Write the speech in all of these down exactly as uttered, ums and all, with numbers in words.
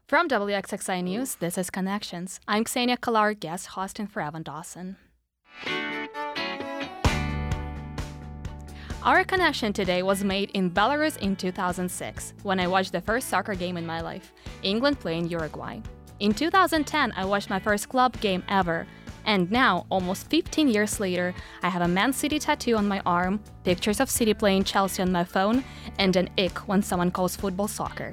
From W X X I News, this is Connections. I'm Ksenia Kalar, guest hosting for Evan Dawson. Our connection today was made in Belarus in two thousand six, when I watched the first soccer game in my life, England playing Uruguay. In two thousand ten, I watched my first club game ever, and now, almost fifteen years later, I have a Man City tattoo on my arm, pictures of City playing Chelsea on my phone, and an ick when someone calls football soccer.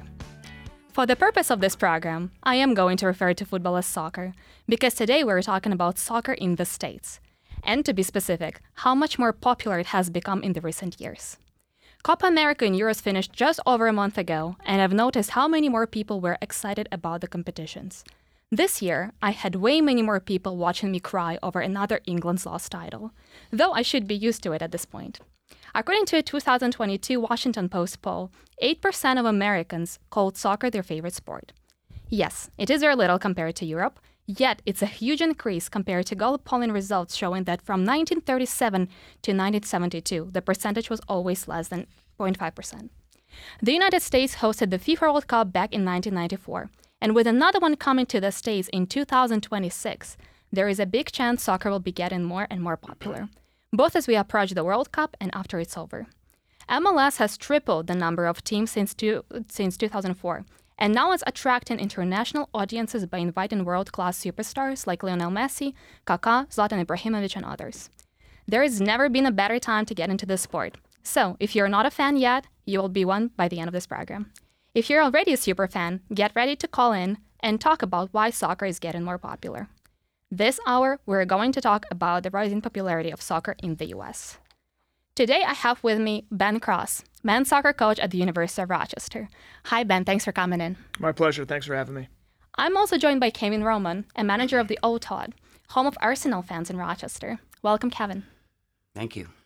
For the purpose of this program, I am going to refer to football as soccer, because today we're talking about soccer in the States. And to be specific, how much more popular it has become in the recent years. Copa America and Euros finished just over a month ago, and I've noticed how many more people were excited about the competitions. This year, I had way many more people watching me cry over another England's lost title, though I should be used to it at this point. According to a two thousand twenty-two Washington Post poll, eight percent of Americans called soccer their favorite sport. Yes, it is very little compared to Europe, yet it's a huge increase compared to Gallup polling results showing that from nineteen thirty-seven to nineteen seventy-two, the percentage was always less than zero point five percent. The United States hosted the FIFA World Cup back in nineteen ninety-four, and with another one coming to the States in two thousand twenty-six, there is a big chance soccer will be getting more and more popular, both as we approach the World Cup and after it's over. M L S has tripled the number of teams since, two, since two thousand four, and now it's attracting international audiences by inviting world-class superstars like Lionel Messi, Kaká, Zlatan Ibrahimovic, and others. There has never been a better time to get into this sport. So, if you're not a fan yet, you will be one by the end of this program. If you're already a super fan, get ready to call in and talk about why soccer is getting more popular. This hour, we're going to talk about the rising popularity of soccer in the U S. Today, I have with me Ben Cross, men's soccer coach at the University of Rochester. Hi, Ben. Thanks for coming in. My pleasure. Thanks for having me. I'm also joined by Kevin Roman, a manager of the O T O D, home of Arsenal fans in Rochester. Welcome, Kevin. Thank you.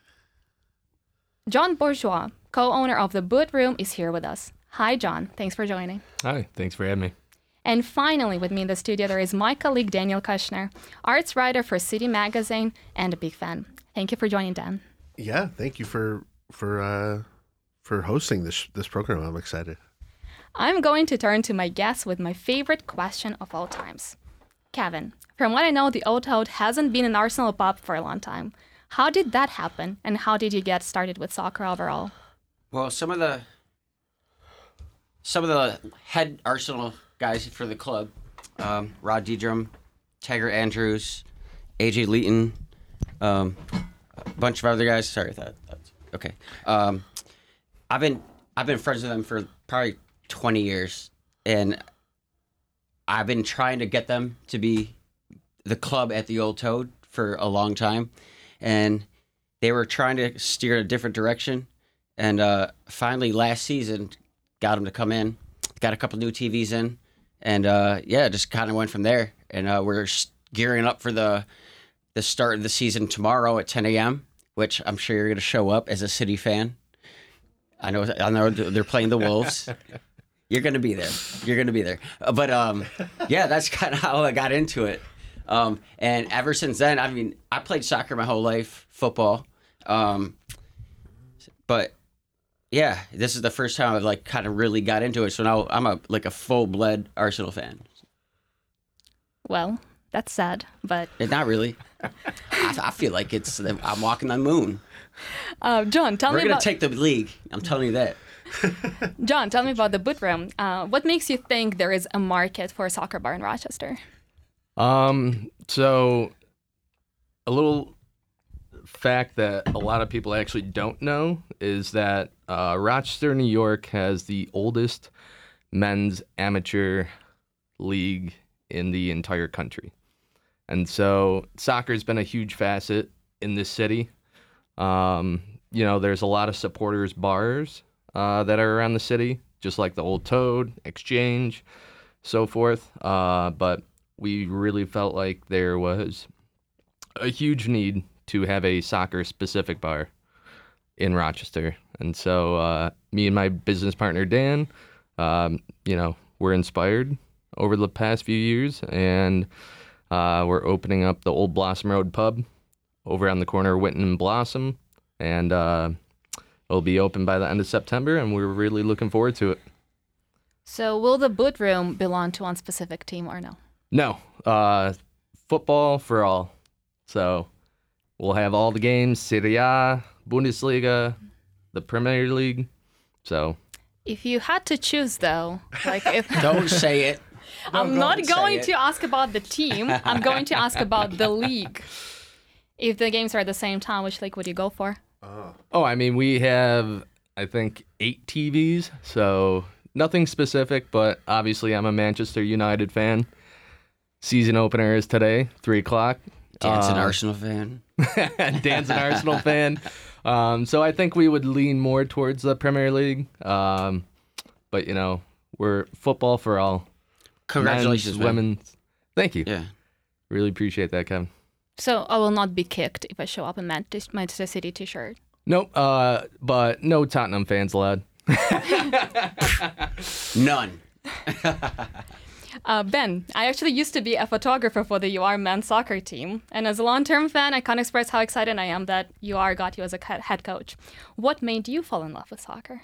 John Bourgeois, co-owner of The Boot Room, is here with us. Hi, John. Thanks for joining. Hi. Thanks for having me. And finally, with me in the studio, there is my colleague, Daniel Kushner, arts writer for City Magazine and a big fan. Thank you for joining, Dan. Yeah, thank you for for uh, for hosting this this program. I'm excited. I'm going to turn to my guest with my favorite question of all times. Kevin, from what I know, the O T O D hasn't been an Arsenal pub for a long time. How did that happen, and how did you get started with soccer overall? Well, some of the some of the head Arsenal guys for the club, um, Rod Deedrum, Tiger Andrews, A J Leeton, um, a bunch of other guys. Sorry, that that's okay. Um, I've been I've been friends with them for probably twenty years, and I've been trying to get them to be the club at the Old Toad for a long time, and they were trying to steer a different direction, and uh, finally last season got them to come in, got a couple new T Vs in, and uh, yeah, just kind of went from there. And uh, we're gearing up for the the start of the season tomorrow at ten a.m., which I'm sure you're going to show up as a City fan. I know, I know they're playing the Wolves. You're going to be there. You're going to be there. Uh, but um, yeah, that's kind of how I got into it. Um, and ever since then, I mean, I played soccer my whole life, football. Um, but yeah, this is the first time I've like kind of really got into it. So now I'm a like a full-blood Arsenal fan. Well, that's sad, but It, not really. I, I feel like it's I'm walking on the moon. uh, John, tell We're me gonna about take the league. I'm telling you that. John. Tell me about the Boot Room. Uh, what makes you think there is a market for a soccer bar in Rochester? Um, so a little fact that a lot of people actually don't know is that uh, Rochester, New York has the oldest men's amateur league in the entire country. And so soccer's been a huge facet in this city. Um, you know, there's a lot of supporters bars uh, that are around the city, just like the Old Toad, Exchange, so forth. Uh, but we really felt like there was a huge need to have a soccer-specific bar in Rochester. And so uh, me and my business partner, Dan, um, you know, were inspired over the past few years, and uh, we're opening up the Old Blossom Road Pub over on the corner of Winton and Blossom, and uh, it'll be open by the end of September, and we're really looking forward to it. So will the boot room belong to one specific team or no? No, uh, football for all. So we'll have all the games, Serie A, Bundesliga, the Premier League. So if you had to choose, though, like if Don't say it. I'm Don't not go and say going it. to ask about the team. I'm going to ask about the league. If the games are at the same time, which league would you go for? Oh, I mean, we have, I think, eight T Vs, so nothing specific, but obviously I'm a Manchester United fan. Season opener is today, three o'clock. Dan's an Uh, Arsenal fan. Dan's an Arsenal fan. Um, so I think we would lean more towards the Premier League. Um, but, you know, we're football for all. Congratulations, Men's, man. women's. Thank you. Yeah. Really appreciate that, Kevin. So I will not be kicked if I show up in Manchester Manchester City t-shirt. Nope, uh, but no Tottenham fans allowed. None. Uh, Ben, I actually used to be a photographer for the U R men's soccer team. And as a long-term fan, I can't express how excited I am that U R got you as a co- head coach. What made you fall in love with soccer?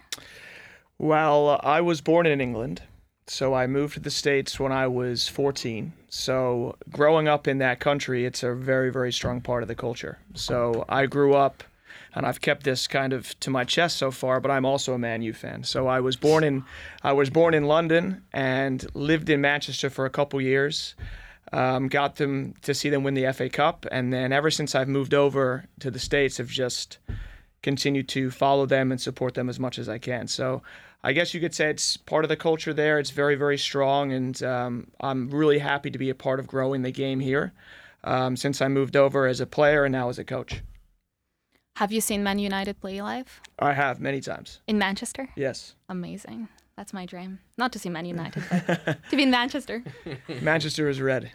Well, I was born in England, so I moved to the States when I was fourteen. So growing up in that country, it's a very, very strong part of the culture. So I grew up, and I've kept this kind of to my chest so far, but I'm also a Man U fan. So I was born in I was born in London and lived in Manchester for a couple years. Um, got them to see them win the F A Cup, and then ever since I've moved over to the States, I've just continued to follow them and support them as much as I can. So I guess you could say it's part of the culture there. It's very, very strong, and um, I'm really happy to be a part of growing the game here um, since I moved over as a player and now as a coach. Have you seen Man United play live? I have many times. In Manchester? Yes. Amazing. That's my dream. Not to see Man United, but to be in Manchester. Manchester is red.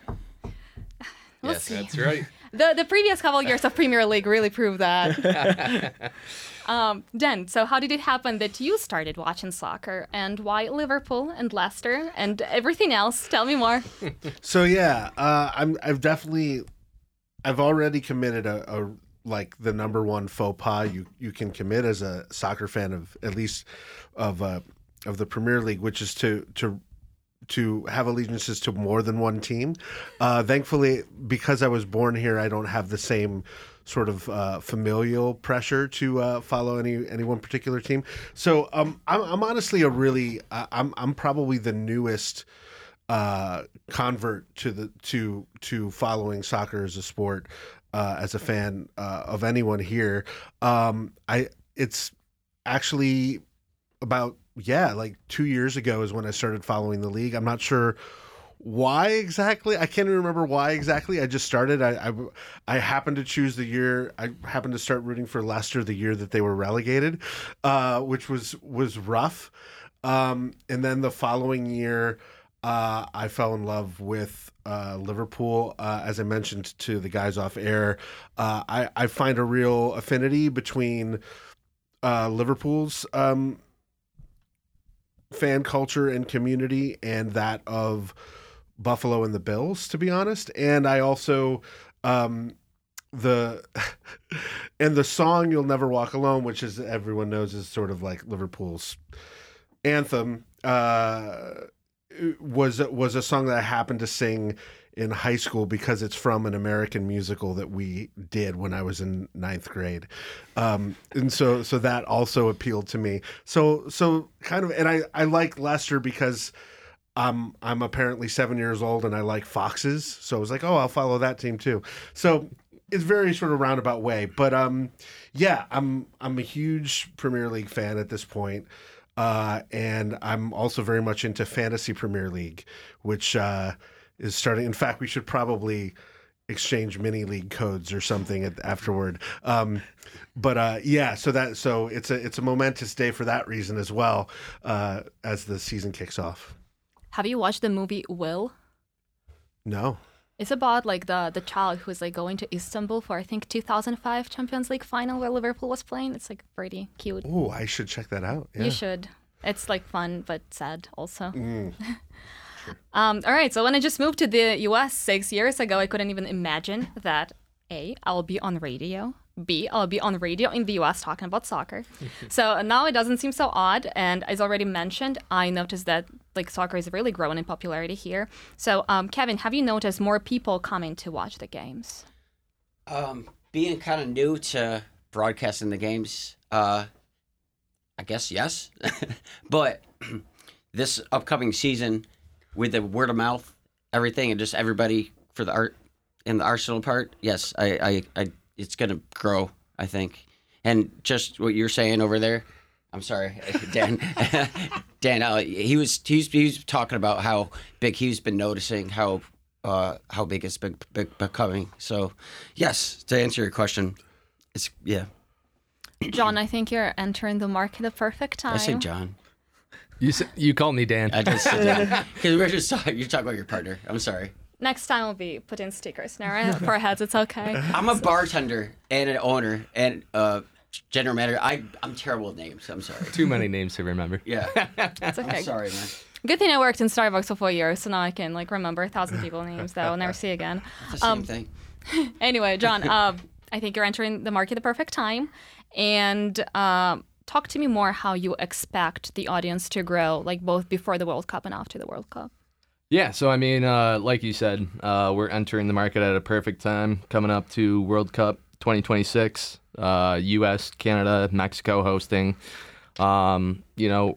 We'll yes, see. that's right. The the previous couple years of Premier League really proved that. um, Dan, so how did it happen that you started watching soccer, and why Liverpool and Leicester and everything else? Tell me more. So yeah, uh, I'm I've definitely I've already committed a, a like the number one faux pas you you can commit as a soccer fan of at least of uh, of the Premier League, which is to to to have allegiances to more than one team. Uh, thankfully, because I was born here, I don't have the same sort of uh, familial pressure to uh, follow any any one particular team. So um, I'm, I'm honestly a really uh, I'm I'm probably the newest uh, convert to the to to following soccer as a sport uh, as a fan uh, of anyone here. Um, I it's actually about. Yeah, like two years ago is when I started following the league. I'm not sure why exactly. I can't even remember why exactly. I just started. I, I, I happened to choose the year. I happened to start rooting for Leicester the year that they were relegated, uh, which was was rough. Um, and then the following year, uh, I fell in love with uh, Liverpool. Uh, as I mentioned to the guys off air, uh, I, I find a real affinity between uh, Liverpool's um, fan culture and community and that of Buffalo and the Bills, to be honest. And I also um the and the song You'll Never Walk Alone, which is everyone knows is sort of like Liverpool's anthem, uh was was a song that I happened to sing in high school because it's from an American musical that we did when I was in ninth grade. Um, and so, so that also appealed to me. So, so kind of, and I, I like Leicester because um, I'm apparently seven years old and I like foxes. So I was like, oh, I'll follow that team too. So it's very sort of roundabout way, but um, yeah, I'm, I'm a huge Premier League fan at this point. Uh, and I'm also very much into Fantasy Premier League, which, uh, is starting. In fact, we should probably exchange mini league codes or something at, afterward. Um, but uh, yeah, so that so it's a it's a momentous day for that reason as well uh, as the season kicks off. Have you watched the movie Will? No. It's about like the the child who's like going to Istanbul for I think two thousand five Champions League final where Liverpool was playing. It's like pretty cute. Oh, I should check that out. Yeah. You should. It's like fun but sad also. Mm. Um, all right, so when I just moved to the U S six years ago, I couldn't even imagine that A, I'll be on radio, B, I'll be on radio in the U S talking about soccer. So now it doesn't seem so odd, and as already mentioned, I noticed that like soccer is really growing in popularity here. So, um, Kevin, have you noticed more people coming to watch the games? Um, being kind of new to broadcasting the games, uh, I guess yes. But this upcoming season, with the word of mouth, everything, and just everybody for the art in the Arsenal part, yes, I, I, I it's gonna grow, I think. And just what you're saying over there, I'm sorry, Dan. Dan, uh, he was he's he's talking about how big he's been noticing how uh, how big it's been big becoming. So, yes, to answer your question, it's yeah. John, I think you're entering the market at the perfect time. I say John. You s- you call me Dan. I just said John because we're just talking. You're talking about your partner. I'm sorry. Next time we'll be putting stickers now for our heads. It's okay. I'm a bartender and an owner and uh, general manager. I I'm terrible with names. I'm sorry. Too many names to remember. Yeah. It's okay. I'm sorry, man. Good thing I worked in Starbucks for four years, so now I can like remember a thousand people names that I'll never see again. It's the same Um, thing. Anyway, John, uh, I think you're entering the market at the perfect time. And um, talk to me more how you expect the audience to grow, like both before the World Cup and after the World Cup. Yeah, so I mean, uh, like you said, uh, we're entering the market at a perfect time, coming up to World Cup twenty twenty-six, uh, U S, Canada, Mexico hosting. Um, you know,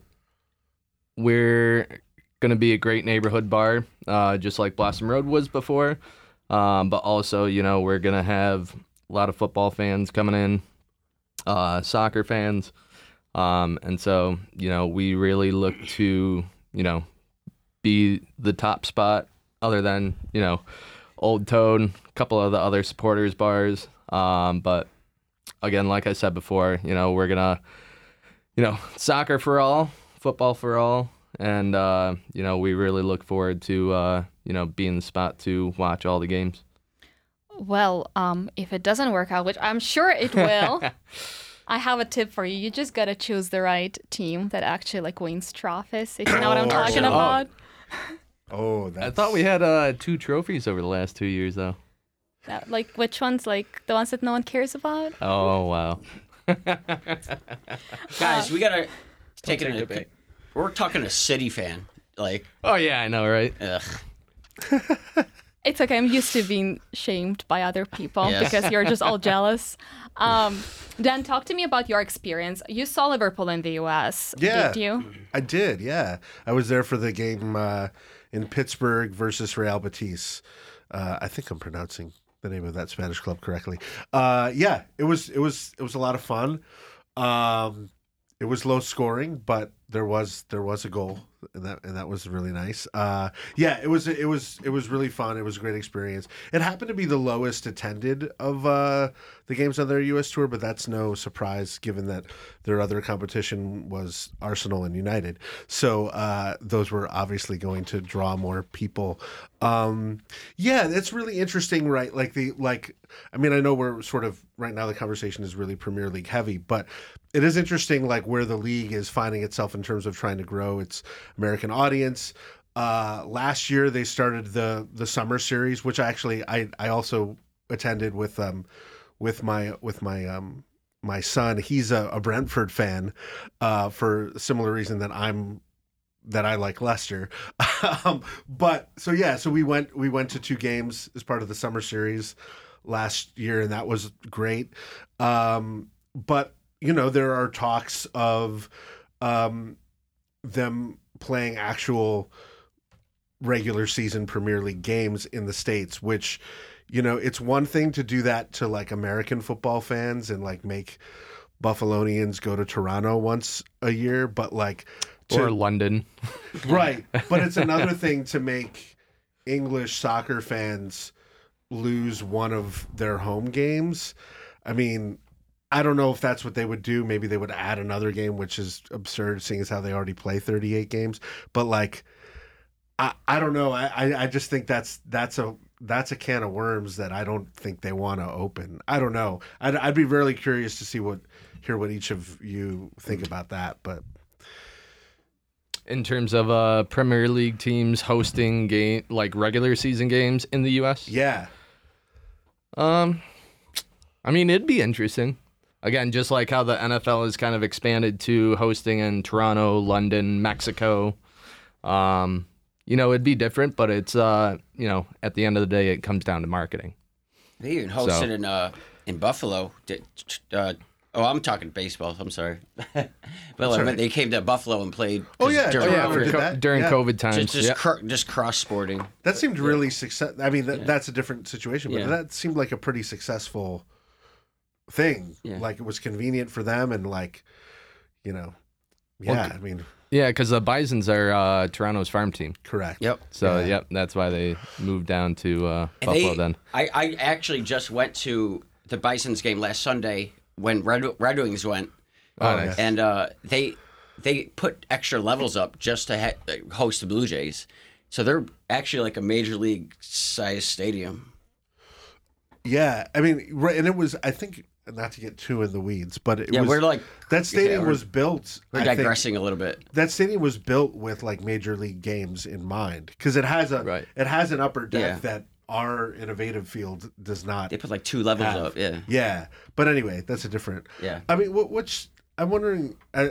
we're going to be a great neighborhood bar, uh, just like Blossom Road was before. Um, but also, you know, we're going to have a lot of football fans coming in, uh, soccer fans. Um, and so, you know, we really look to, you know, be the top spot other than, you know, Old Toad, a couple of the other supporters bars. Um, but again, like I said before, you know, we're going to, you know, soccer for all, football for all. And, uh, you know, we really look forward to, uh, you know, being the spot to watch all the games. Well, um, if it doesn't work out, which I'm sure it will, I have a tip for you. You just got to choose the right team that actually like wins trophies, if you know what I'm Oh, talking Arsenal. about. Oh, that's... I thought we had uh, two trophies over the last two years, though. That, like which ones? Like the ones that no one cares about? Oh, wow. Guys, we gotta take it take in a the bait. We're talking a City fan. Like, Oh, yeah, I know, right? ugh. It's okay. I'm used to being shamed by other people Yes. because you're just all jealous. Um, Dan, talk to me about your experience. You saw Liverpool in the U S, Yeah. did you? I did, yeah. I was there for the game uh, in Pittsburgh versus Real Betis. Uh, I think I'm pronouncing the name of that Spanish club correctly. Uh, yeah, it was it was it was a lot of fun. Um, it was low scoring, but there was there was a goal, and that and that was really nice. Uh, yeah, it was it was it was really fun. It was a great experience. It happened to be the lowest attended of uh, the games on their U S tour, but that's no surprise given that their other competition was Arsenal and United. So uh, those were obviously going to draw more people. Um, yeah, it's really interesting, right? Like the like. I mean, I know we're sort of right now the conversation is really Premier League heavy, but it is interesting, like where the league is finding itself in terms of trying to grow its American audience. Uh, last year they started the the summer series, which actually I I also attended with um with my with my um my son. He's a, a Brentford fan, uh, for a similar reason that I'm that I like Leicester. um, but so yeah, so we went we went to two games as part of the summer series last year, and that was great. Um, but you know, there are talks of um, them playing actual regular season Premier League games in the States, which, you know, it's one thing to do that to like American football fans and like make Buffalonians go to Toronto once a year, but like to, Or London. right. But it's another thing to make English soccer fans lose one of their home games. I mean, I don't know if that's what they would do. Maybe they would add another game, which is absurd, seeing as how they already play thirty-eight games. But like, I, I don't know. I, I, I just think that's that's a that's a can of worms that I don't think they want to open. I don't know. I'd, I'd be really curious to see what hear what each of you think about that. But In terms of uh, Premier League teams hosting game like regular season games in the U S, yeah, um, I mean it'd be interesting. Again, just like how the N F L has kind of expanded to hosting in Toronto, London, Mexico. Um, you know, it'd be different, but it's uh, you know, at the end of the day, it comes down to marketing. They even hosted So- in uh in Buffalo. Did- Uh, oh, I'm talking baseball. I'm sorry. Well, I meant they came to Buffalo and played. Oh, yeah, during oh, Yeah, Toronto for did co- that. during Yeah. COVID times. just just, Yep. cr- just cross sporting. That seemed really success. I mean, that, that's a different situation, but Yeah. that seemed like a pretty successful thing. Yeah. Like it was convenient for them, and like, you know, yeah. Well, I mean, Yeah, because the Bisons are uh, Toronto's farm team. correct. Yep. So, Yeah. yep, that's why they moved down to uh, And Buffalo they- then. I, I actually just went to the Bison's game last Sunday when Red, Red Wings went, Oh, nice. and uh, they they put extra levels up just to ha- host the Blue Jays. So they're actually like a major league size stadium. Yeah, I mean, right, and it was. I think not to get too in the weeds, but it Yeah, was we're like that stadium yeah, we're- was built. we're I think- digressing a little bit. that stadium was built with like major league games in mind because it has a Right. it has an upper deck Yeah. that our innovative field does not. They put like two levels have. up. Yeah. Yeah, but anyway, that's a different. Yeah. I mean, what, which I'm wondering. I,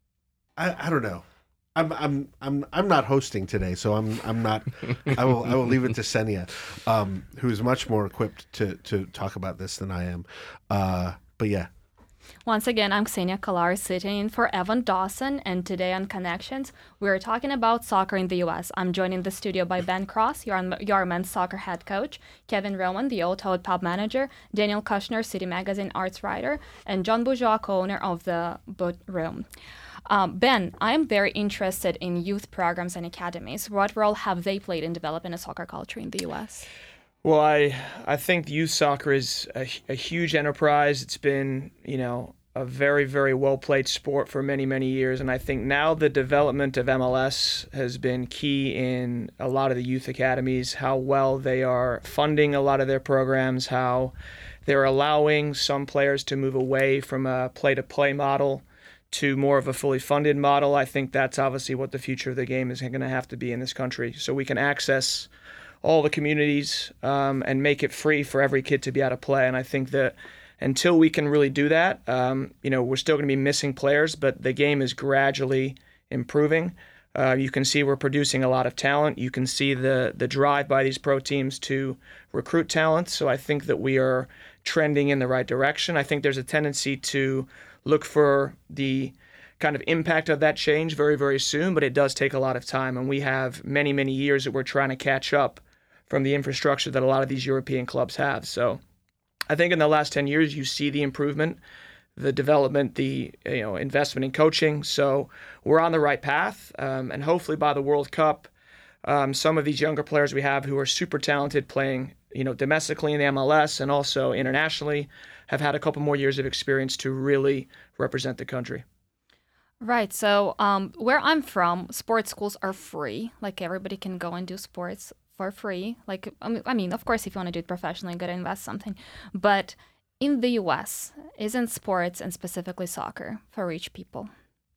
I I don't know. I'm I'm I'm I'm not hosting today, so I'm I'm not. I will I will leave it to Senia, um, who's much more equipped to to talk about this than I am. Uh, but yeah, Once again, I'm Ksenia Kalar sitting in for Evan Dawson, and today on Connections, we're talking about soccer in the U S. I'm joined in the studio by Ben Cross, your, your men's soccer head coach, Kevin Roman, the Old Toad pub manager, Daniel Kushner, City Magazine arts writer, and John Bourgeois, co-owner of the Boot Room. Um, Ben, I'm very interested in youth programs and academies. What role have they played in developing a soccer culture in the U S? Well, I I think youth soccer is a, a huge enterprise. It's been, you know, a very, very well-played sport for many, many years. And I think now the development of M L S has been key in a lot of the youth academies, how well they are funding a lot of their programs, how they're allowing some players to move away from a play-to-play model to more of a fully funded model. I think that's obviously what the future of the game is going to have to be in this country. So we can access all the communities um, and make it free for every kid to be able to play. And I think that until we can really do that, um, you know, we're still going to be missing players, but the game is gradually improving. Uh, you can see we're producing a lot of talent. You can see the the drive by these pro teams to recruit talent. So I think that we are trending in the right direction. I think there's a tendency to look for the kind of impact of that change very, very soon, but it does take a lot of time. And we have many, many years that we're trying to catch up from the infrastructure that a lot of these European clubs have. So I think in the last ten years, you see the improvement, the development, the you know investment in coaching. So we're on the right path. Um, and hopefully by the World Cup, um, some of these younger players we have who are super talented playing you know, domestically in the M L S and also internationally have had a couple more years of experience to really represent the country. Right. So um, where I'm from, sports schools are free. Like everybody can go and do sports for free. Like, I mean- I mean, of course, if you want to do it professionally, you got to invest something. But in the U S, isn't sports and specifically soccer for rich people?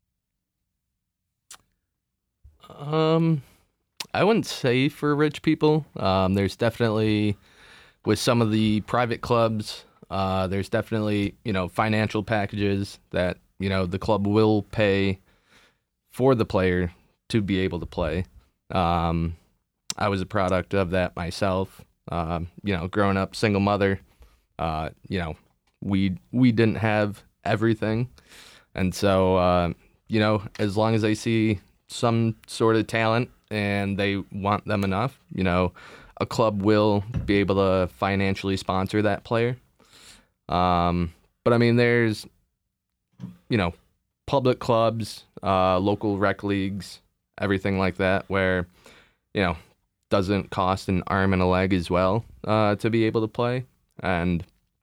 Um, I wouldn't say for rich people. Um, there's definitely, with some of the private clubs, uh, there's definitely, you know, financial packages that, you know, the club will pay for the player to be able to play. Um, I was a product of that myself. Um, you know, growing up single mother, uh, you know, we we didn't have everything. And so, uh, you know, as long as they see some sort of talent and they want them enough, you know, a club will be able to financially sponsor that player. Um, but I mean, there's, you know, public clubs, uh, local rec leagues, everything like that, where, you know, doesn't cost an arm and a leg as well uh, to be able to play. And,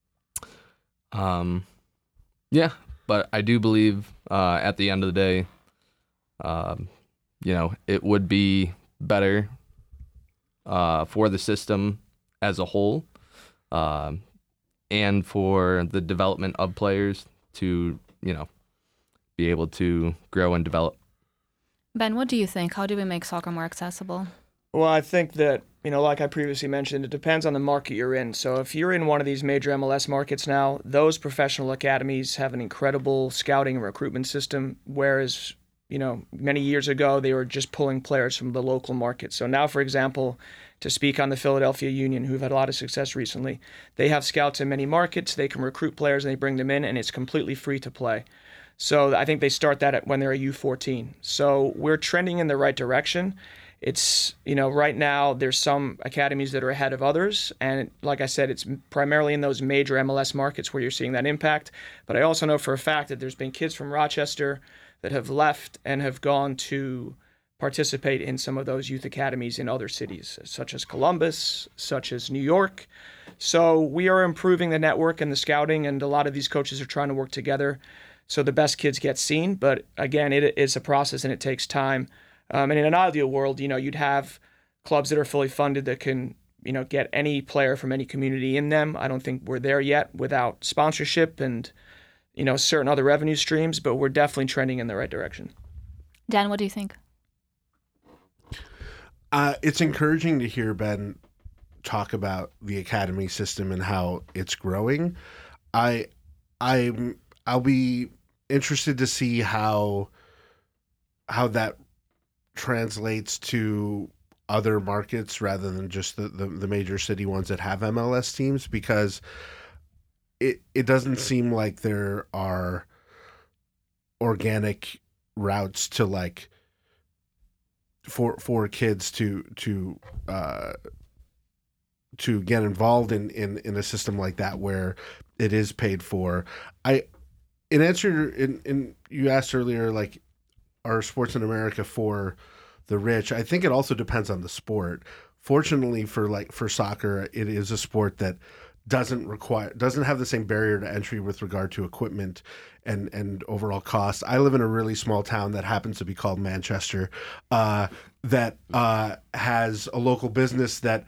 um, yeah, but I do believe uh, at the end of the day, um, you know, it would be better uh, for the system as a whole, um, and for the development of players to, you know, be able to grow and develop. Ben, what do you think? How do we make soccer more accessible? Well, I think that, you know, like I previously mentioned, it depends on the market you're in. So if you're in one of these major M L S markets now, those professional academies have an incredible scouting and recruitment system, whereas you know, many years ago, they were just pulling players from the local market. So now, for example, to speak on the Philadelphia Union, who've had a lot of success recently, they have scouts in many markets. They can recruit players and they bring them in, and it's completely free to play. So I think they start that at when they're a U fourteen. So we're trending in the right direction. It's, you know, right now there's some academies that are ahead of others. And like I said, it's primarily in those major M L S markets where you're seeing that impact. But I also know for a fact that there's been kids from Rochester that have left and have gone to participate in some of those youth academies in other cities, such as Columbus, such as New York. So we are improving the network and the scouting, and a lot of these coaches are trying to work together so the best kids get seen. But again, it is a process and it takes time. Um, and in an ideal world, you know, you'd have clubs that are fully funded that can, you know, get any player from any community in them. I don't think we're there yet without sponsorship and, you know, certain other revenue streams, but we're definitely trending in the right direction. Dan, what do you think? Uh, it's encouraging to hear Ben talk about the academy system and how it's growing. I, I, I'll be interested to see how, how that translates to other markets rather than just the, the, the major city ones that have M L S teams, because it it doesn't seem like there are organic routes to like for for kids to to uh, to get involved in, in, in a system like that where it is paid for. I in answer in, in you asked earlier, like, are sports in America for the rich? I think it also depends on the sport. Fortunately for like for soccer, it is a sport that doesn't require doesn't have the same barrier to entry with regard to equipment and and overall cost. I live in a really small town that happens to be called Manchester, uh, that uh, has a local business that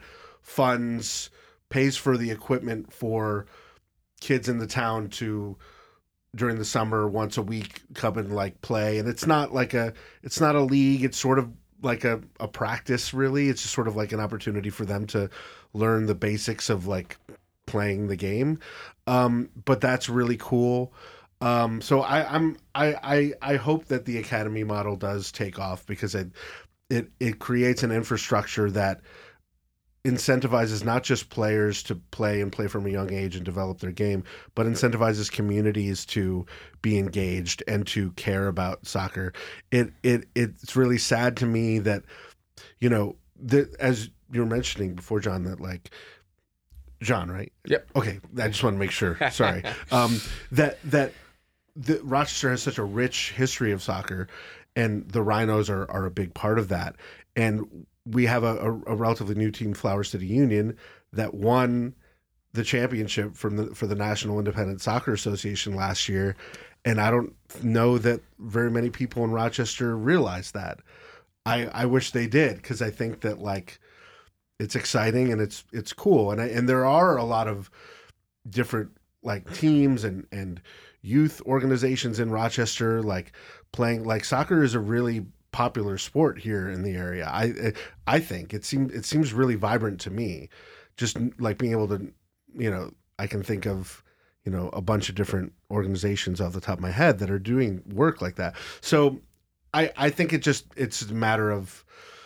funds pays for the equipment for kids in the town to during the summer once a week come and like play. And it's not like a it's not a league. It's sort of like a, a practice, really. It's just sort of like an opportunity for them to learn the basics of like playing the game. Um, but that's really cool. Um, so I, I'm I, I I hope that the academy model does take off, because it it it creates an infrastructure that incentivizes not just players to play and play from a young age and develop their game, but incentivizes communities to be engaged and to care about soccer. It it it's really sad to me that, you know, the, as you were mentioning before, John, that like John, right? Yep. Okay, I just want to make sure. Sorry. um, that that the Rochester has such a rich history of soccer, and the Rhinos are are a big part of that. And we have a, a, a relatively new team, Flower City Union, that won the championship from the for the National Independent Soccer Association last year. And I don't know that very many people in Rochester realize that. I, I wish they did, because I think that like it's exciting and it's it's cool. And I, and there are a lot of different like teams and, and youth organizations in Rochester, like playing like soccer is a really popular sport here in the area. I I think it seems it seems really vibrant to me. Just like being able to, you know, I can think of, you know, a bunch of different organizations off the top of my head that are doing work like that. So I I think it just it's a matter of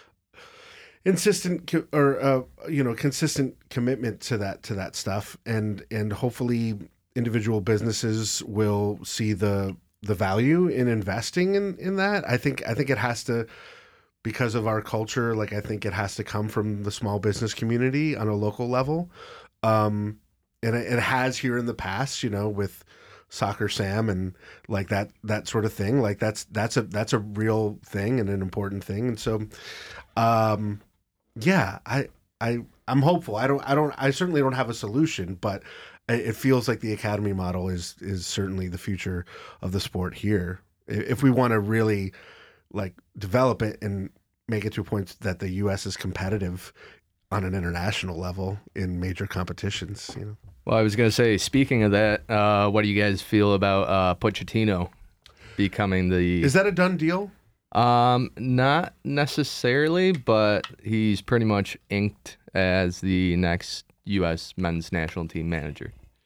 insistent co- or uh, you know consistent commitment to that to that stuff, and and hopefully individual businesses will see the the value in investing in, in that. I think I think it has to, because of our culture, like I think it has to come from the small business community on a local level. Um, and it, it has here in the past, you know, with Soccer Sam and like that that sort of thing. Like that's that's a that's a real thing and an important thing. And so um, yeah, I I I'm hopeful. I don't I don't I certainly don't have a solution, but it feels like the academy model is is certainly the future of the sport here. If we want to really like develop it and make it to a point that the U S is competitive on an international level in major competitions, you know. Well, I was going to say, speaking of that, uh, what do you guys feel about uh, Pochettino becoming the? Is that a done deal? Um, not necessarily, but he's pretty much inked as the next U S men's national team manager.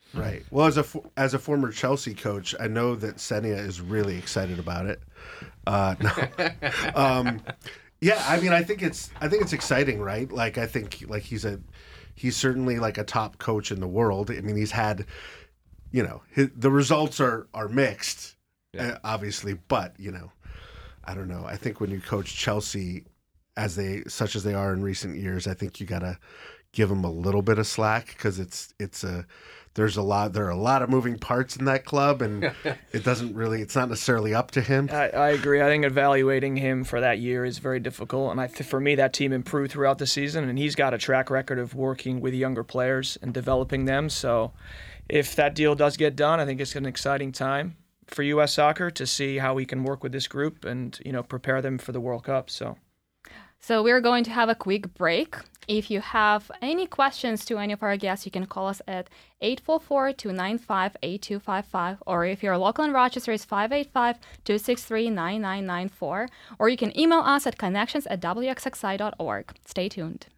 Right. Well, as a fo- as a former Chelsea coach, I know that Senia is really excited about it. Uh, no. um, yeah, I mean, I think it's I think it's exciting, right? Like, I think like he's a he's certainly like a top coach in the world. I mean, he's had, you know, his, the results are are mixed, Yeah. uh, obviously, but you know, I don't know. I think when you coach Chelsea, as they such as they are in recent years, I think you gotta give them a little bit of slack because it's it's a there's a lot there are a lot of moving parts in that club, and it doesn't really it's not necessarily up to him. I, I agree. I think evaluating him for that year is very difficult, and I th- for me that team improved throughout the season, and he's got a track record of working with younger players and developing them. So, if that deal does get done, I think it's an exciting time for U S Soccer to see how we can work with this group and you know prepare them for the World Cup. So. So we're going to have a quick break. If you have any questions to any of our guests, you can call us at eight four four, two nine five, eight two five five, or if you're local in Rochester, it's five eight five, two six three, nine nine nine four, or you can email us at connections at w x x i dot org. Stay tuned.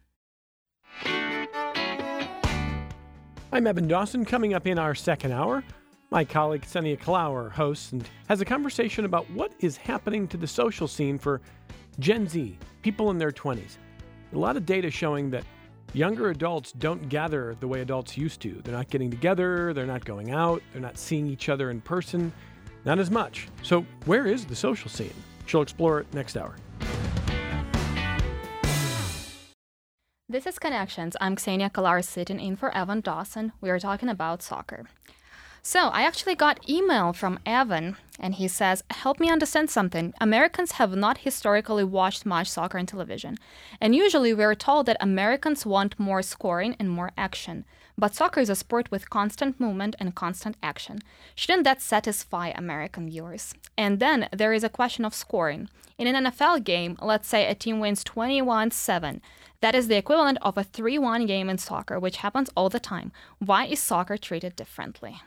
I'm Evan Dawson. Coming up in our second hour, my colleague Senia Klauer hosts and has a conversation about what is happening to the social scene for Gen Z, people in their twenties. A lot of data showing that younger adults don't gather the way adults used to. They're not getting together, they're not going out, they're not seeing each other in person, not as much. So where is the social scene? She'll explore it next hour. This is Connections. I'm Ksenia Klauer sitting in for Evan Dawson. We are talking about soccer. So I actually got email from Evan, and he says, help me understand something. Americans have not historically watched much soccer on television. And usually we're told that Americans want more scoring and more action. But soccer is a sport with constant movement and constant action. Shouldn't that satisfy American viewers? And then there is a question of scoring. In an N F L game, let's say a team wins twenty-one seven. That is the equivalent of a three one game in soccer, which happens all the time. Why is soccer treated differently?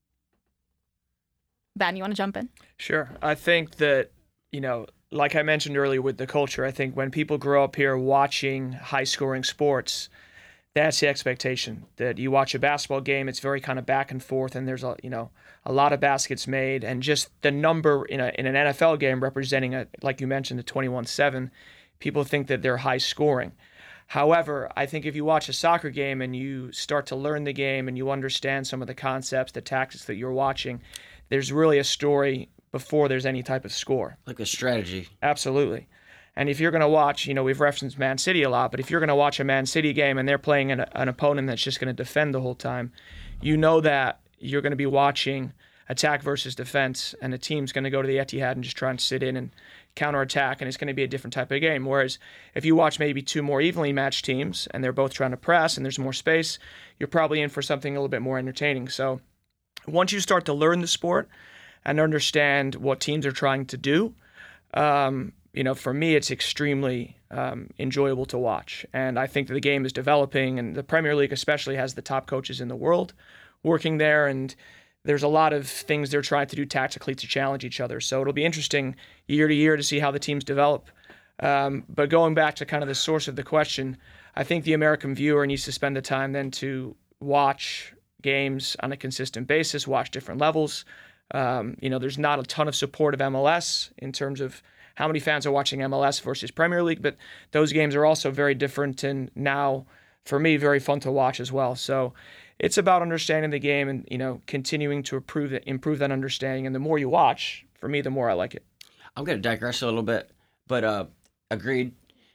Ben, you want to jump in? Sure. I think that, you know, like I mentioned earlier with the culture, I think when people grow up here watching high-scoring sports, that's the expectation. That you watch a basketball game, it's very kind of back and forth, and there's a you know a lot of baskets made, and just the number in a in an N F L game representing a like you mentioned a twenty-one seven, people think that they're high-scoring. However, I think if you watch a soccer game and you start to learn the game and you understand some of the concepts, the tactics that you're watching, there's really a story before there's any type of score. Like a strategy. Absolutely. And if you're going to watch, you know, we've referenced Man City a lot, but if you're going to watch a Man City game and they're playing an, an opponent that's just going to defend the whole time, you know that you're going to be watching attack versus defense, and the team's going to go to the Etihad and just try and sit in and counterattack, and it's going to be a different type of game. Whereas if you watch maybe two more evenly matched teams and they're both trying to press and there's more space, you're probably in for something a little bit more entertaining. So once you start to learn the sport and understand what teams are trying to do, um, you know, for me, it's extremely um, enjoyable to watch. And I think that the game is developing, and the Premier League especially has the top coaches in the world working there, and there's a lot of things they're trying to do tactically to challenge each other. So it'll be interesting year to year to see how the teams develop. Um, but going back to kind of the source of the question, I think the American viewer needs to spend the time then to watch games on a consistent basis, watch different levels. Um, you know, there's not a ton of support of M L S in terms of how many fans are watching M L S versus Premier League, but those games are also very different and now, for me, very fun to watch as well. So it's about understanding the game and, you know, continuing to improve, improve that understanding. And the more you watch, for me, the more I like it. I'm going to digress a little bit, but uh, agreed.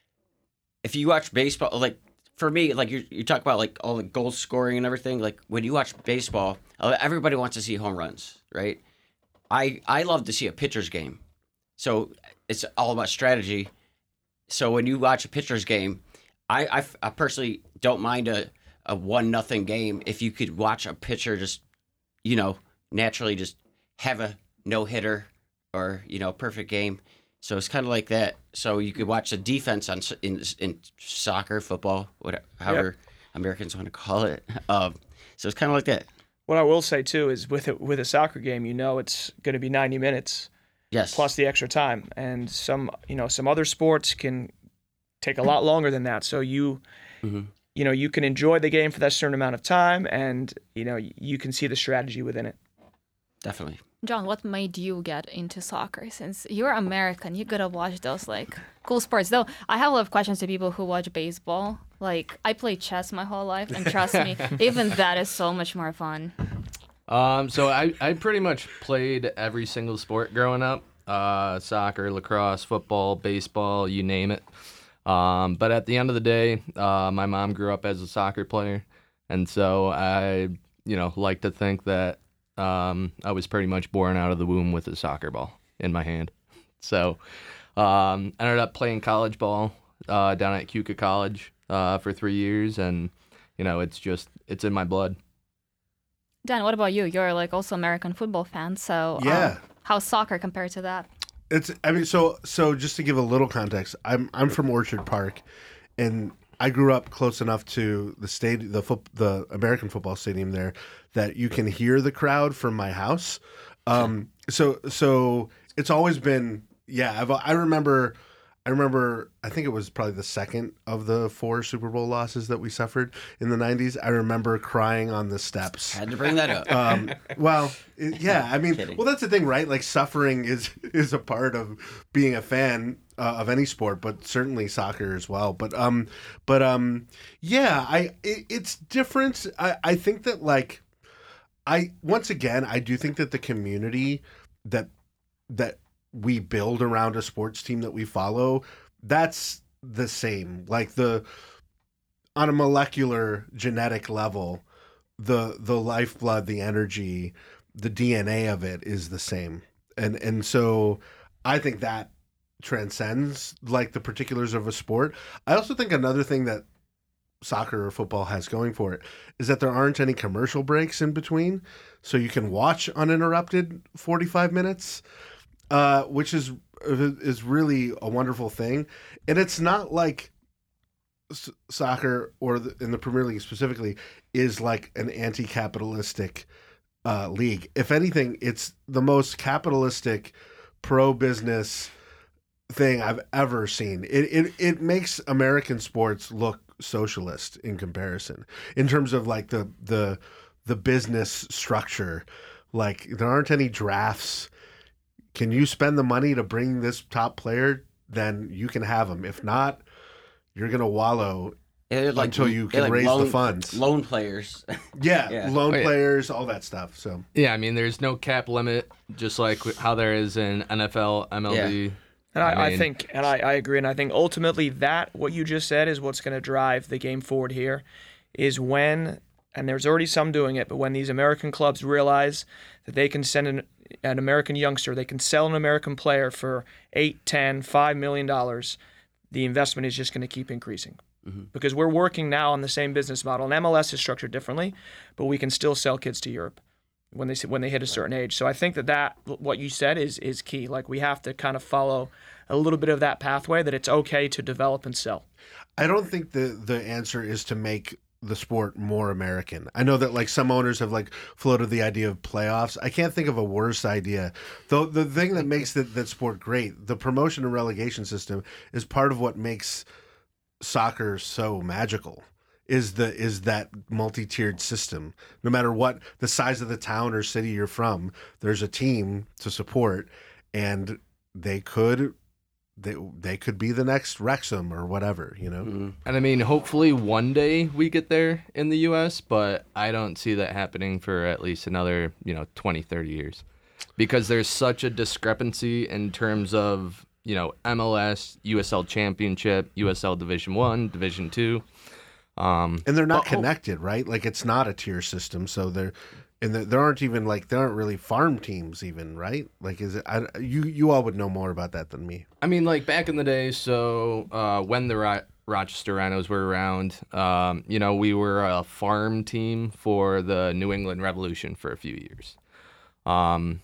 If you watch baseball, like, for me, like, you you talk about, like, all the goal scoring and everything. Like, when you watch baseball, everybody wants to see home runs, right? I I love to see a pitcher's game. So it's all about strategy. So when you watch a pitcher's game, I, I, I personally don't mind a, a one nothing game if you could watch a pitcher just, you know, naturally just have a no hitter or, you know, perfect game. So it's kind of like that. So you could watch the defense on in in soccer, football, whatever, however yep. Americans want to call it. Um, so it's kind of like that. What I will say too is with a, with a soccer game, you know, it's going to be ninety minutes. Yes. Plus the extra time, and some, you know, some other sports can take a lot longer than that. So you, mm-hmm. you know, you can enjoy the game for that certain amount of time, and you know, you can see the strategy within it. Definitely. John, what made you get into soccer? Since you're American, you gotta watch those like cool sports. Though I have a lot of questions to people who watch baseball. Like I played chess my whole life, and trust me, even that is so much more fun. Um, so I, I pretty much played every single sport growing up. Uh, soccer, lacrosse, football, baseball, you name it. Um, but at the end of the day, uh, my mom grew up as a soccer player. And so I, you know, like to think that um, I was pretty much born out of the womb with a soccer ball in my hand. So um, I ended up playing college ball uh, down at Keuka College uh, for three years. And, you know, it's just, it's in my blood. Dan, what about you? You're like also American football fan. So Yeah. um, how's soccer compared to that? It's I mean so so just to give a little context, I'm I'm from Orchard Park, and I grew up close enough to the state the foot, the American football stadium there that you can hear the crowd from my house. Um, so so it's always been yeah. I've, I remember I remember I think it was probably the second of the four Super Bowl losses that we suffered in the nineties. I remember crying on the steps. Had to bring that up. Um, well, it- yeah, I mean, Kidding. well, that's the thing, right? Like suffering is is a part of being a fan uh, of any sport, but certainly soccer as well. But um, but um, yeah, I it, it's different. I I think that like I once again I do think that the community that that we build around a sports team that we follow, that's the same. Like the on a molecular genetic level, the the lifeblood, the energy, the D N A of it is the same. And and so I think that transcends like the particulars of a sport. I also think another thing that soccer or football has going for it is that there aren't any commercial breaks in between, so you can watch uninterrupted forty-five minutes. Uh, which is is really a wonderful thing, and it's not like s- soccer or the, in the Premier League specifically is like an anti-capitalistic uh, league. If anything, it's the most capitalistic, pro-business thing I've ever seen. It it it makes American sports look socialist in comparison in terms of like the the the business structure. Like there aren't any drafts. Can you spend the money to bring this top player? Then you can have him. If not, you're gonna wallow They're like, until you they're can like raise loan, the funds. Loan players. Yeah, Yeah. loan Oh, yeah. players, all that stuff. So Yeah, I mean, there's no cap limit, just like how there is in N F L, M L B. And I, I, mean, think, and I, I agree, and I think ultimately that what you just said is what's going to drive the game forward here, is when, and there's already some doing it, but when these American clubs realize that they can send an, an American youngster, they can sell an American player for eight, ten, five million dollars, the investment is just going to keep increasing. Mm-hmm. Because we're working now on the same business model, and M L S is structured differently, but we can still sell kids to Europe when they when they hit a certain age. So I think that, that what you said is is key. Like we have to kind of follow a little bit of that pathway, that it's okay to develop and sell. I don't think the the answer is to make the sport more American. I know that like some owners have like floated the idea of playoffs. I can't think of a worse idea. Though the thing that makes that, that sport great, the promotion and relegation system is part of what makes soccer so magical. Is the is that multi-tiered system. No matter what the size of the town or city you're from, there's a team to support, and they could they they could be the next Wrexham or whatever, you know. Mm-hmm. And I mean, hopefully one day we get there in the U S, but I don't see that happening for at least another, you know, twenty, thirty years. Because there's such a discrepancy in terms of, you know, M L S, U S L Championship, U S L Division One, Division Two. Um, And they're not but ho- connected, right? Like it's not a tier system, so they're and there there aren't even like there aren't really farm teams even, right? Like is it? I, you you all would know more about that than me. I mean, like back in the day, so uh, when the Ro- Rochester Rhinos were around, um, you know, we were a farm team for the New England Revolution for a few years. Um,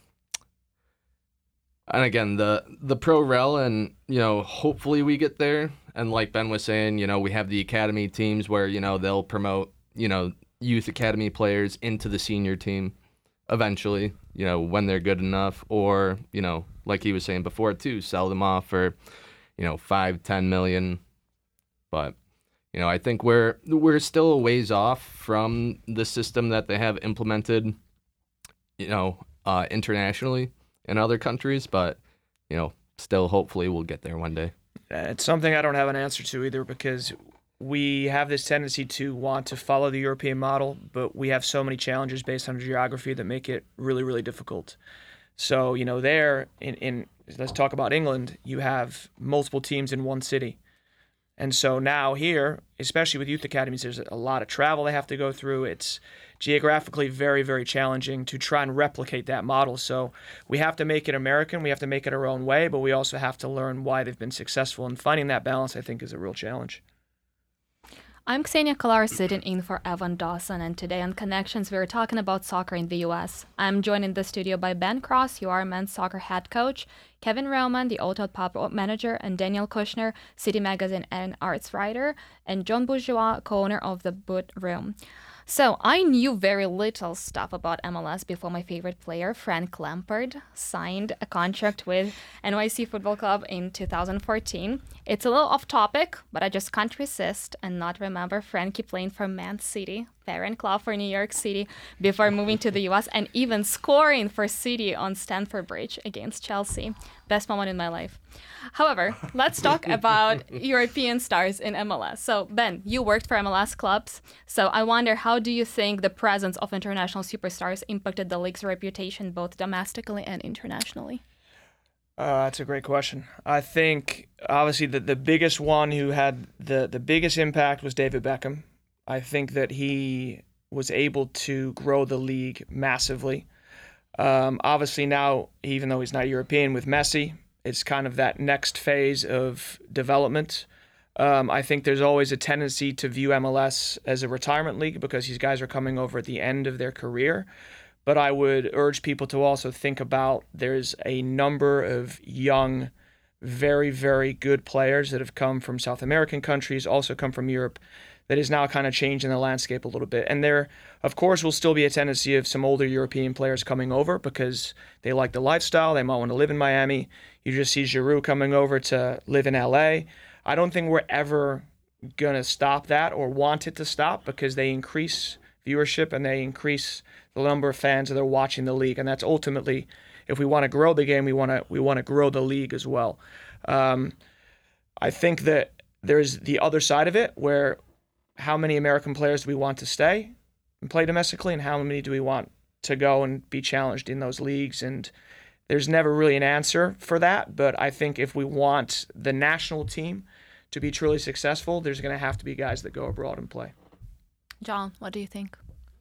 and again, the the pro rel, and you know, hopefully we get there. And like Ben was saying, you know, we have the academy teams where you know they'll promote, you know, youth academy players into the senior team eventually, you know, when they're good enough, or, you know, like he was saying before too, sell them off for, you know, five, ten million. But You know, I think we're we're still a ways off from the system that they have implemented, you know, uh, internationally in other countries, but, you know, still hopefully we'll get there one day. It's something I don't have an answer to either, because we have this tendency to want to follow the European model, but we have so many challenges based on geography that make it really, really difficult. So, you know, there, in, in let's talk about England, you have multiple teams in one city. And so now here, especially with youth academies, there's a lot of travel they have to go through. It's geographically very, very challenging to try and replicate that model. So we have to make it American. We have to make it our own way, but we also have to learn why they've been successful. And finding that balance, I think, is a real challenge. I'm Ksenia Kolar, sitting in for Evan Dawson, and today on Connections, we're talking about soccer in the U S. I'm joined in the studio by Ben Cross, U R men's soccer head coach, Kevin Roman, the Otot Pub manager, and Daniel Kushner, City Magazine and arts writer, and John Bourgeois, co-owner of the Boot Room. So I knew very little stuff about M L S before my favorite player, Frank Lampard, signed a contract with N Y C Football Club in two thousand fourteen. It's a little off topic, but I just can't resist and not remember Frankie playing for Man City, parent club for New York City, before moving to the U S and even scoring for City on Stamford Bridge against Chelsea. Best moment in my life. However, let's talk about European stars in M L S. So, Ben, you worked for M L S clubs. So I wonder, how do you think the presence of international superstars impacted the league's reputation both domestically and internationally? Uh, that's a great question. I think, obviously, the, the biggest one who had the, the biggest impact was David Beckham. I think that he was able to grow the league massively. Um, obviously now, even though he's not European, with Messi, it's kind of that next phase of development. Um, I think there's always a tendency to view M L S as a retirement league because these guys are coming over at the end of their career. But I would urge people to also think about there's a number of young, very, very good players that have come from South American countries, also come from Europe, that is now kind of changing the landscape a little bit. And there, of course, will still be a tendency of some older European players coming over because they like the lifestyle. They might want to live in Miami. You just see Giroud coming over to live in L A. I don't think we're ever going to stop that or want it to stop because they increase viewership and they increase the number of fans that are watching the league. And that's ultimately, if we want to grow the game, we want to we want to grow the league as well. Um, I think that there's the other side of it where how many American players do we want to stay and play domestically, and how many do we want to go and be challenged in those leagues? And there's never really an answer for that, but I think if we want the national team to be truly successful, there's going to have to be guys that go abroad and play. John, what do you think?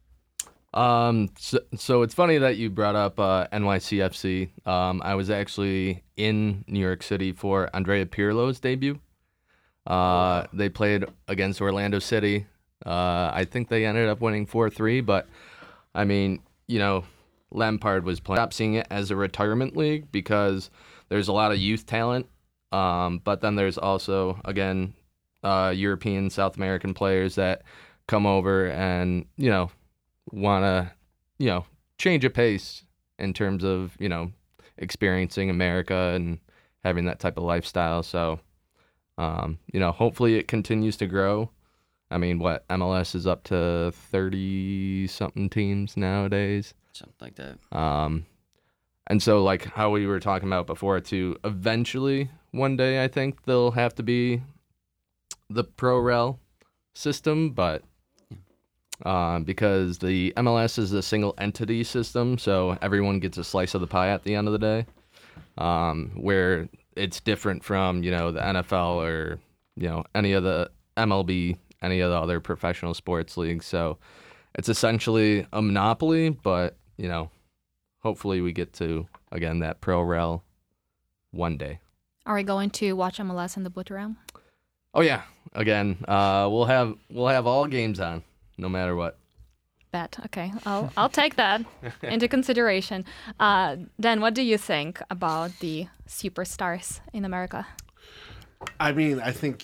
Um, so, so it's funny that you brought up uh, N Y C F C. Um, I was actually in New York City for Andrea Pirlo's debut. Uh, they played against Orlando City. Uh, I think they ended up winning four three, but I mean, you know, Lampard was playing. Stop seeing it as a retirement league because there's a lot of youth talent. Um, but then there's also, again, uh, European, South American players that come over and, you know, want to, you know, change a pace in terms of, you know, experiencing America and having that type of lifestyle. So, Um, you know, hopefully it continues to grow. I mean, what, M L S is up to thirty-something teams nowadays? Something like that. Um, and so, like how we were talking about before, too, eventually, one day, I think there'll have to be the Pro-Rel system, but uh, because the M L S is a single entity system, so everyone gets a slice of the pie at the end of the day, um, where it's different from, you know, the N F L or, you know, any of the M L B, any of the other professional sports leagues. So it's essentially a monopoly, but, you know, hopefully we get to, again, that Pro-Rel one day. Are we going to watch M L S in the Boot Room? Oh, yeah. Again, uh, we'll have we'll have all games on, no matter what. Bet. Okay, I'll I'll take that into consideration. Uh, Dan, what do you think about the superstars in America? I mean, I think,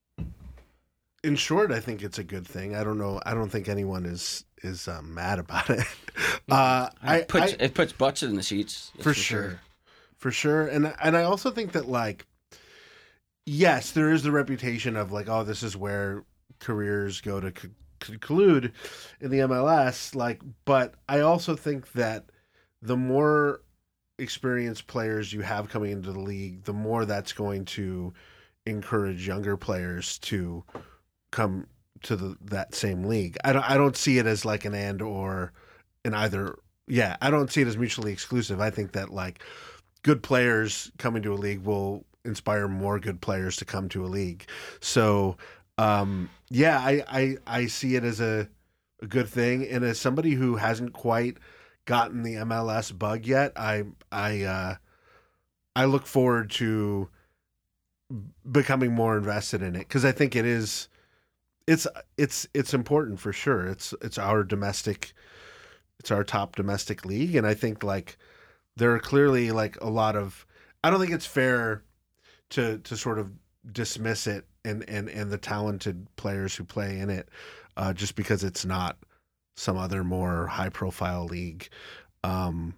in short, I think it's a good thing. I don't know. I don't think anyone is is uh, mad about it. Uh, I, It puts, I, it puts butts in the seats. that's for sure, for sure. And and I also think that, like, yes, there is the reputation of like, oh, this is where careers go to c- conclude in the M L S. Like, but I also think that the more experienced players you have coming into the league, the more that's going to encourage younger players to come to the, that same league. I don't, I don't see it as like an and or an either. Yeah, I don't see it as mutually exclusive. I think that like good players coming to a league will inspire more good players to come to a league. So, um, yeah, I, I, I see it as a, a good thing. And as somebody who hasn't quite gotten the M L S bug yet, I, I, uh, I look forward to becoming more invested in it, because I think it is, it's, it's, it's important for sure. It's, it's our domestic, it's our top domestic league. And I think like there are clearly like a lot of, I don't think it's fair to to sort of dismiss it and and and the talented players who play in it uh, just because it's not some other more high profile league. Um,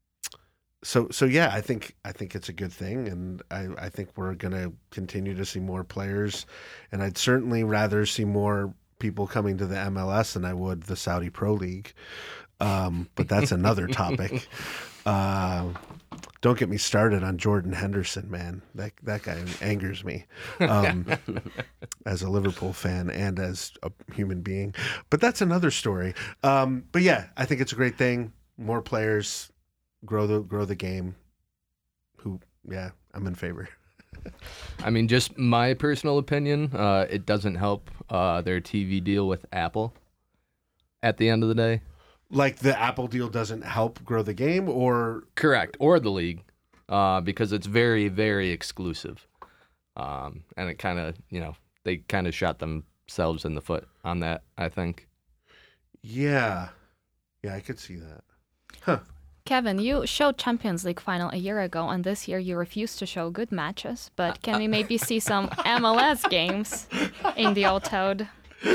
so so yeah, I think I think it's a good thing, and I, I think we're gonna continue to see more players, and I'd certainly rather see more people coming to the M L S than I would the Saudi Pro League. Um, but that's another topic. Uh, don't get me started on Jordan Henderson, man. That that guy angers me um, as a Liverpool fan and as a human being. But that's another story. Um, but yeah, I think it's a great thing. More players, grow the grow the game. Who, yeah, I'm in favor. I mean, just my personal opinion, uh, it doesn't help uh, their T V deal with Apple at the end of the day. Like the Apple deal doesn't help grow the game, or correct, or the league, uh, because it's very, very exclusive, um, and it kind of, you know, they kind of shot themselves in the foot on that, I think. Yeah, yeah, I could see that. Huh. Kevin, you showed Champions League final a year ago, and this year you refused to show good matches. But can we maybe see some M L S games in the Old Toad?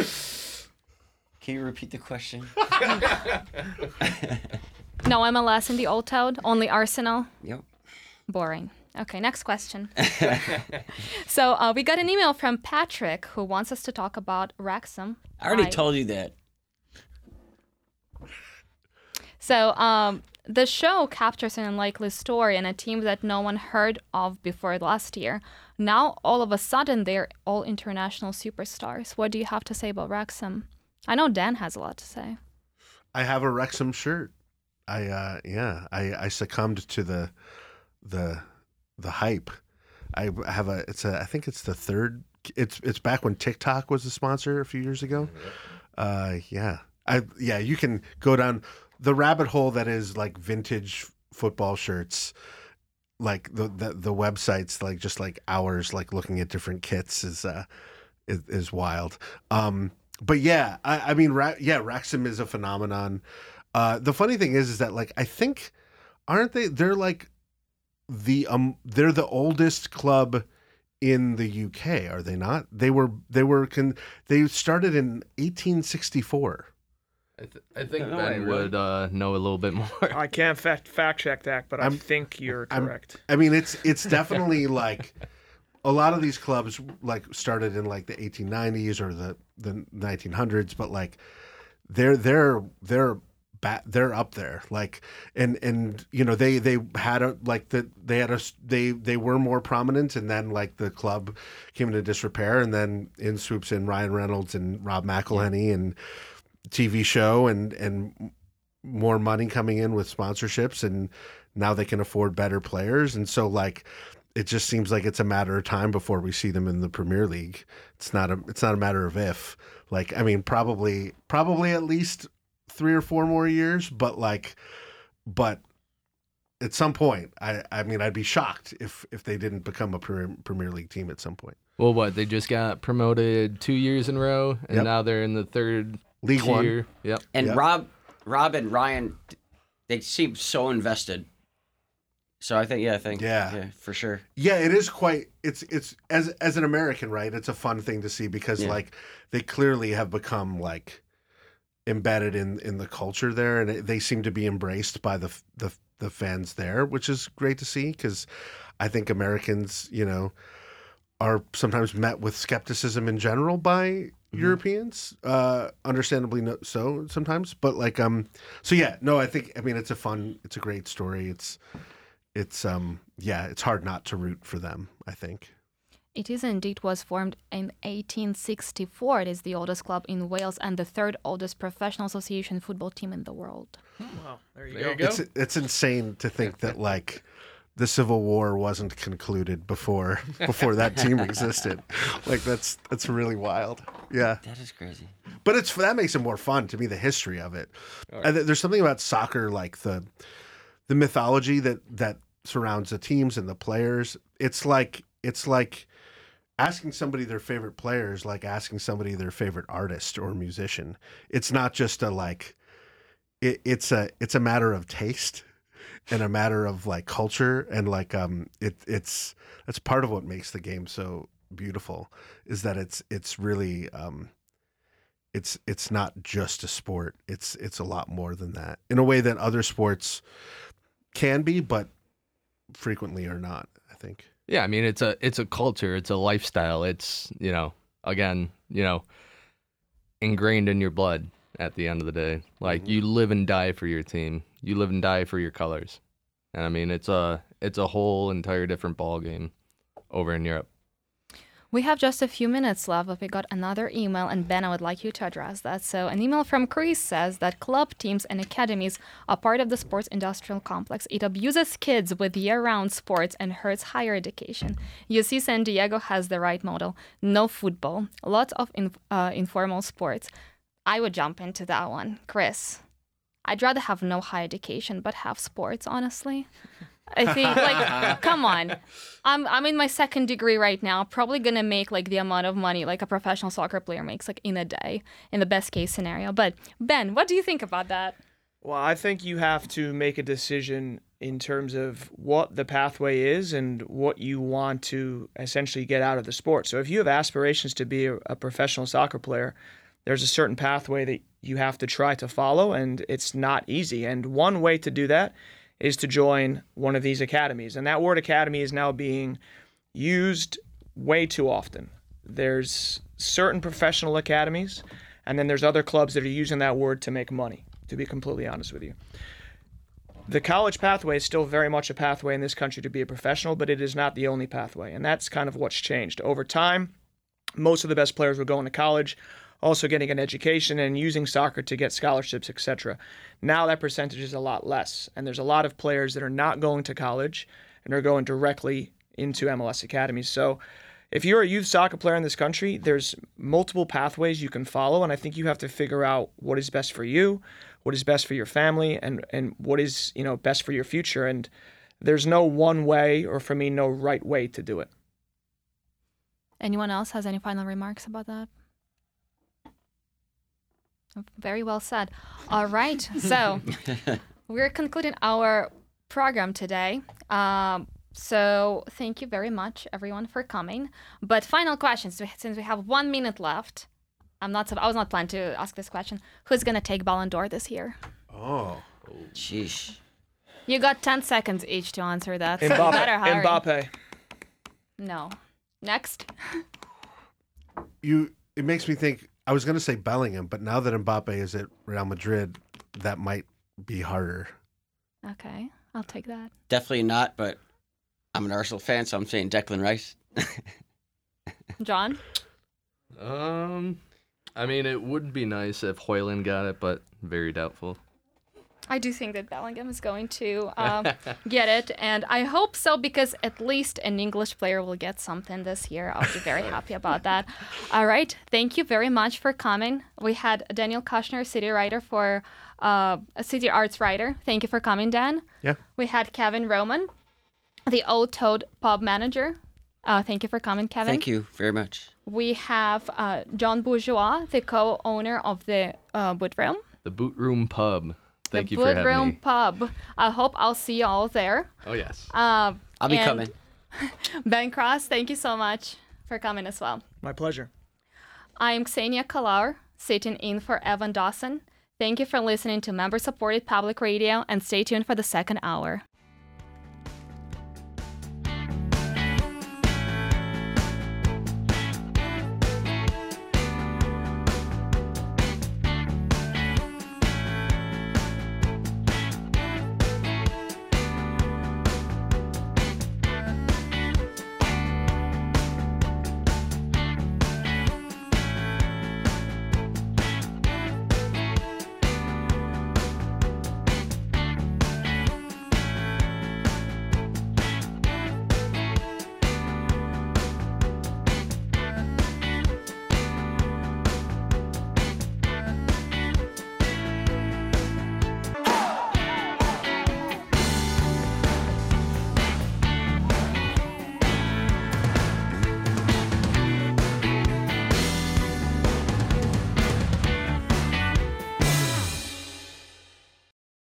Can you repeat the question? No M L S in the Old Toad, only Arsenal? Yep. Boring. Okay, next question. So uh, we got an email from Patrick who wants us to talk about Wrexham. I already I... told you that. So um, the show captures an unlikely story and a team that no one heard of before last year. Now, all of a sudden, they're all international superstars. What do you have to say about Wrexham? I know Dan has a lot to say. I have a Wrexham shirt. I uh, yeah, I, I succumbed to the the the hype. I have a it's a I think it's the third. It's it's back when TikTok was a sponsor a few years ago. Uh, yeah, I yeah you can go down the rabbit hole that is like vintage football shirts. Like the the, the websites, like just like hours, like looking at different kits is uh is, is wild. Um. But yeah, I, I mean, Ra- yeah, Wrexham is a phenomenon. Uh, the funny thing is, is that like I think, aren't they? They're like the um, they're the oldest club in the U K, are they not? They were they were con- they started in eighteen sixty-four. I, th- I think No, Ben really. would uh, know a little bit more. I can't fact fact check that, but I I'm- think you're I'm- correct. I mean, it's it's definitely like a lot of these clubs like started in like the eighteen nineties or the the nineteen hundreds, but like they're they're they're ba- they're up there, like and and you know they they had a like the they had a they they were more prominent, and then like the club came into disrepair, and then in swoops in Ryan Reynolds and Rob McElhenney and T V show and and more money coming in with sponsorships, and now they can afford better players, and so like it just seems like it's a matter of time before we see them in the Premier League. It's not a it's not a matter of if. Like I mean, probably probably at least three or four more years, but like, but at some point, I I mean, I'd be shocked if if they didn't become a Premier, Premier League team at some point. Well, what, they just got promoted two years in a row, and Yep. now they're in the third League tier. One. Yep. And Yep. Rob, Rob and Ryan, they seem so invested. So I think, yeah, I think, Yeah. yeah, for sure. Yeah, it is quite. It's it's as as an American, right? It's a fun thing to see because Yeah. like they clearly have become like embedded in in the culture there, and it, they seem to be embraced by the the the fans there, which is great to see because I think Americans, you know, are sometimes met with skepticism in general by Europeans, uh, understandably no, so sometimes. But like, um, so yeah, no, I think I mean it's a fun, it's a great story. It's, it's um, yeah, it's hard not to root for them, I think. It is indeed was formed in eighteen sixty-four. It is the oldest club in Wales and the third oldest professional association football team in the world. Wow, there you There go. you go. It's it's insane to think that like the Civil War wasn't concluded before before that team existed. Like that's that's really wild. Yeah, That is crazy. but it's that makes it more fun to me. The history of it. And th- there's something about soccer, like the the mythology that that surrounds the teams and the players. It's like it's like asking somebody their favorite player is like asking somebody their favorite artist or musician. It's not just a like. It, it's a it's a matter of taste and a matter of like culture and like um it it's that's part of what makes the game so beautiful is that it's it's really um it's it's not just a sport. It's it's a lot more than that in a way that other sports can be, but frequently are not, I think. Yeah, I mean it's a it's a culture, it's a lifestyle. It's, you know, again, you know, ingrained in your blood at the end of the day. Like you live and die for your team. You live and die for your colors. And I mean it's a it's a whole entire different ball game over in Europe. We have just a few minutes left, but we got another email, and Ben, I would like you to address that. So an email from Chris says that club teams and academies are part of the sports industrial complex. It abuses kids with year-round sports and hurts higher education. U C San Diego has the right model. No football, lots of in, uh, informal sports. I would jump into that one. Chris, I'd rather have no higher education, but have sports, honestly. I think, like, come on. I'm I'm in my second degree right now. Probably gonna make like the amount of money like a professional soccer player makes like in a day, in the best case scenario. But Ben, what do you think about that? Well, I think you have to make a decision in terms of what the pathway is and what you want to essentially get out of the sport. So if you have aspirations to be a, a professional soccer player, there's a certain pathway that you have to try to follow, and it's not easy. And one way to do that is to join one of these academies. And that word academy is now being used way too often. There's certain professional academies, and then there's other clubs that are using that word to make money, to be completely honest with you. The college pathway is still very much a pathway in this country to be a professional, but it is not the only pathway. And that's kind of what's changed. Over time, most of the best players were going to college, also getting an education and using soccer to get scholarships, et cetera. Now that percentage is a lot less, and there's a lot of players that are not going to college and are going directly into M L S academies. So if you're a youth soccer player in this country, there's multiple pathways you can follow, and I think you have to figure out what is best for you, what is best for your family, and, and what is, you know, best for your future. And there's no one way, or for me, no right way to do it. Anyone else has any final remarks about that? Very well said. All right, so we're concluding our program today. Um, so thank you very much, everyone, for coming. But final questions, since we have one minute left. I'm not. I was not planning to ask this question. Who's gonna take Ballon d'Or this year? Oh, Sheesh. You got ten seconds each to answer that. So you Mbappe. better hurry. Mbappe. No. Next. you. It makes me think. I was going to say Bellingham, but now that Mbappe is at Real Madrid, that might be harder. Okay, I'll take that. Definitely not, but I'm an Arsenal fan, so I'm saying Declan Rice. John? Um, I mean, it would be nice if Hoyland got it, but very doubtful. I do think that Bellingham is going to um, get it, and I hope so because at least an English player will get something this year. I'll be very happy about that. All right, thank you very much for coming. We had Daniel Kushner, city writer for uh, a city arts writer. Thank you for coming, Dan. Yeah. We had Kevin Roman, the Old Toad pub manager. Uh, thank you for coming, Kevin. Thank you very much. We have uh, John Bourgeois, the co-owner of the uh, Boot Room. The Boot Room Pub. Thank the you for Boot having Room me. Pub. I hope I'll see you all there. Oh, yes. Uh, I'll be and coming. Ben Cross, thank you so much for coming as well. My pleasure. I am Ksenia Kalaur, sitting in for Evan Dawson. Thank you for listening to member-supported public radio, and stay tuned for the second hour.